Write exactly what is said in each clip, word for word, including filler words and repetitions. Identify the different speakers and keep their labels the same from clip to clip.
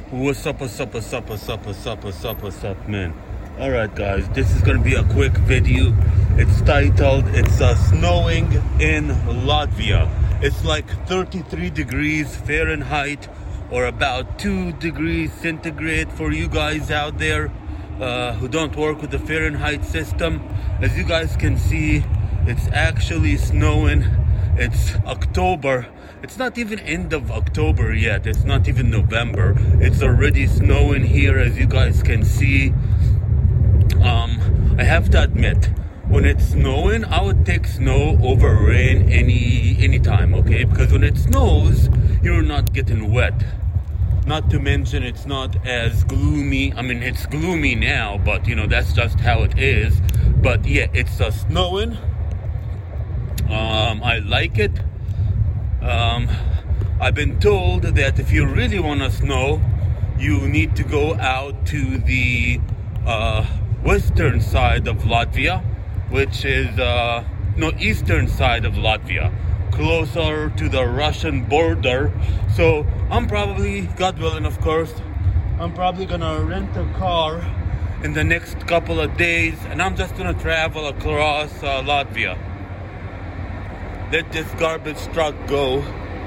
Speaker 1: What's up, what's up, what's up, what's up, what's up, what's up, what's up, man? Alright, guys, this is gonna be a quick video. It's titled, it's uh, snowing in Latvia. It's like thirty-three degrees Fahrenheit, or about two degrees centigrade for you guys out there uh, who don't work with the Fahrenheit system. As you guys can see, it's actually snowing. It's October. It's not even end of October yet. It's not even November. It's already snowing here, as you guys can see. Um, I have to admit, when it's snowing, I would take snow over rain any any time, okay? Because when it snows, you're not getting wet. Not to mention, it's not as gloomy. I mean, it's gloomy now, but you know, that's just how it is. But yeah, it's uh, snowing. Um, I like it. Um, I've been told that if you really want to snow, you need to go out to the uh, western side of Latvia, which is uh, no eastern side of Latvia, closer to the Russian border. So I'm probably, God willing, of course, I'm probably gonna rent a car in the next couple of days, and I'm just gonna travel across uh, Latvia. Let this garbage truck go.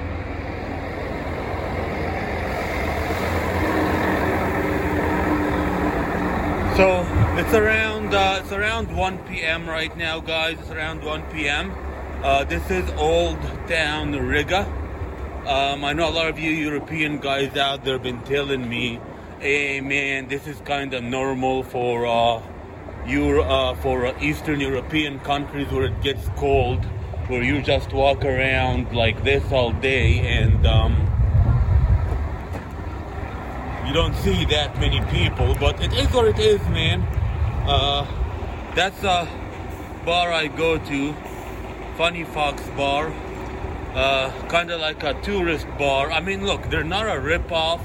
Speaker 1: So it's around uh, it's around one p.m. right now, guys. It's around one p.m. Uh, this is Old Town Riga. Um, I know a lot of you European guys out there have been telling me, "Hey man, this is kind of normal for uh, Euro, uh, for uh, Eastern European countries where it gets cold, where you just walk around like this all day and um, you don't see that many people." But it is what it is, man. Uh, that's a bar I go to, Funny Fox Bar. Uh, kind of like a tourist bar. I mean, look, they're not a rip-off.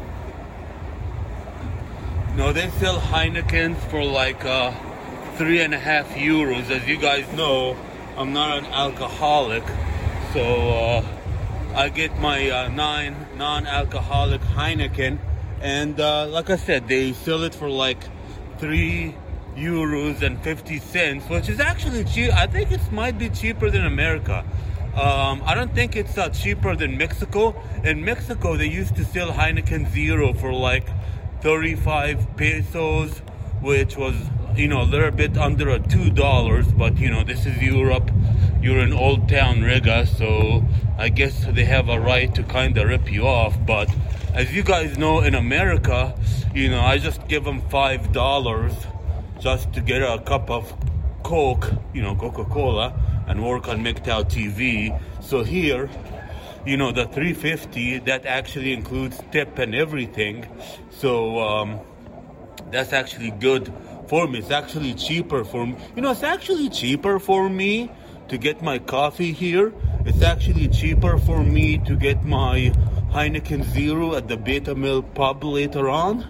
Speaker 1: No, they sell Heinekens for like uh, three and a half euros. As you guys know, I'm not an alcoholic, so uh, I get my uh, nine non-alcoholic Heineken, and uh, like I said, they sell it for like three euros and fifty cents, which is actually cheap. I think it might be cheaper than America. Um, I don't think it's uh, cheaper than Mexico. In Mexico, they used to sell Heineken Zero for like thirty-five pesos, which was, you know, a little bit under a two dollars, but you know, this is Europe. You're in Old Town Riga, so I guess they have a right to kind of rip you off. But as you guys know, in America, you know, I just give them five dollars just to get a cup of Coke, you know, Coca-Cola, and work on M G T O W T V. So here, you know, the three fifty, that actually includes tip and everything. So um, that's actually good for me. It's actually cheaper for me. You know, it's actually cheaper for me to get my coffee here. It's actually cheaper for me to get my Heineken Zero at the Beta Mill pub later on.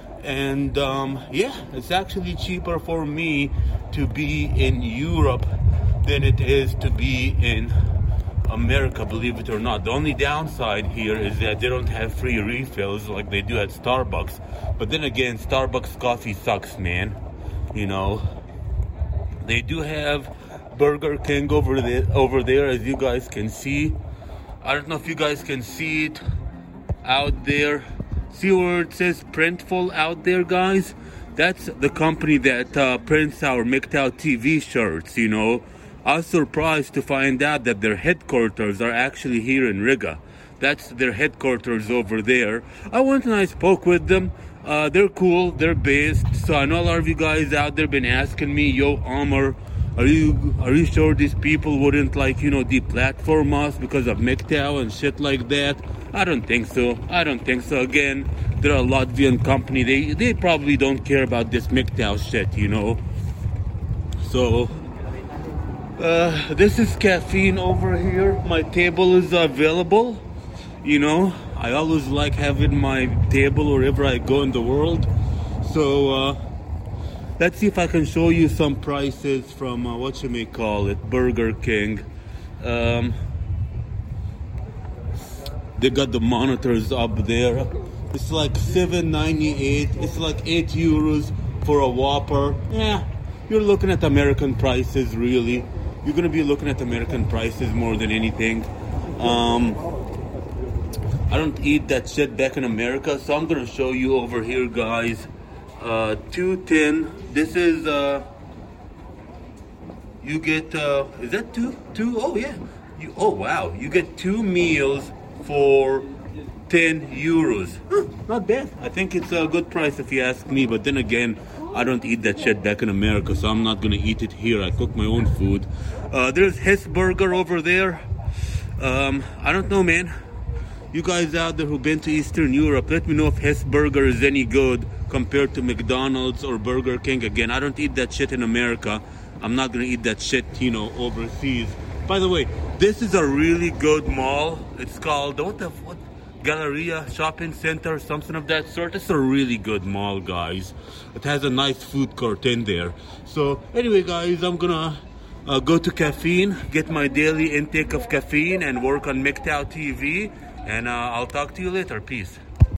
Speaker 1: And um, yeah, it's actually cheaper for me to be in Europe than it is to be in America, believe it or not. The only downside here is that they don't have free refills like they do at Starbucks. But then again, Starbucks coffee sucks, man. You know, they do have Burger King over there, over there, as you guys can see. I don't know if you guys can see it out there. See where it says Printful out there, guys? That's the company that uh, prints our M G T O W T V shirts, you know. I was surprised to find out that their headquarters are actually here in Riga. That's their headquarters over there. I went and I spoke with them. Uh, they're cool. They're based. So I know a lot of you guys out there been asking me, "Yo, Amr, are you are you sure these people wouldn't, like, you know, deplatform us because of M G T O W and shit like that?" I don't think so. I don't think so. Again, they're a Latvian company. They they probably don't care about this M G T O W shit, you know. So uh, this is caffeine over here. My table is available. You know, I always like having my table wherever I go in the world. So uh, let's see if I can show you some prices from uh, what you may call it, Burger King. Um, they got the monitors up there. It's like seven ninety-eight. It's like eight euros for a Whopper. Yeah, you're looking at American prices, really. You're gonna be looking at American prices more than anything. Um, I don't eat that shit back in America, so I'm gonna show you over here, guys. Uh, two ten. This is uh, you get uh, is that two? Two? Oh yeah. You, oh wow. You get two meals for ten euros. Huh, not bad. I think it's a good price if you ask me. But then again, I don't eat that shit back in America, so I'm not gonna eat it here. I cook my own food. Uh, there's Hess Burger over there. Um, I don't know, man. You guys out there who've been to Eastern Europe, let me know if Hess Burger is any good compared to McDonald's or Burger King. Again, I don't eat that shit in America. I'm not gonna eat that shit, you know, overseas. By the way, this is a really good mall. It's called, what the, what? Galleria Shopping Center, something of that sort. It's a really good mall, guys. It has a nice food court in there. So anyway, guys, I'm gonna uh, go to caffeine, get my daily intake of caffeine, and work on M G T O W T V. And uh, I'll talk to you later. Peace.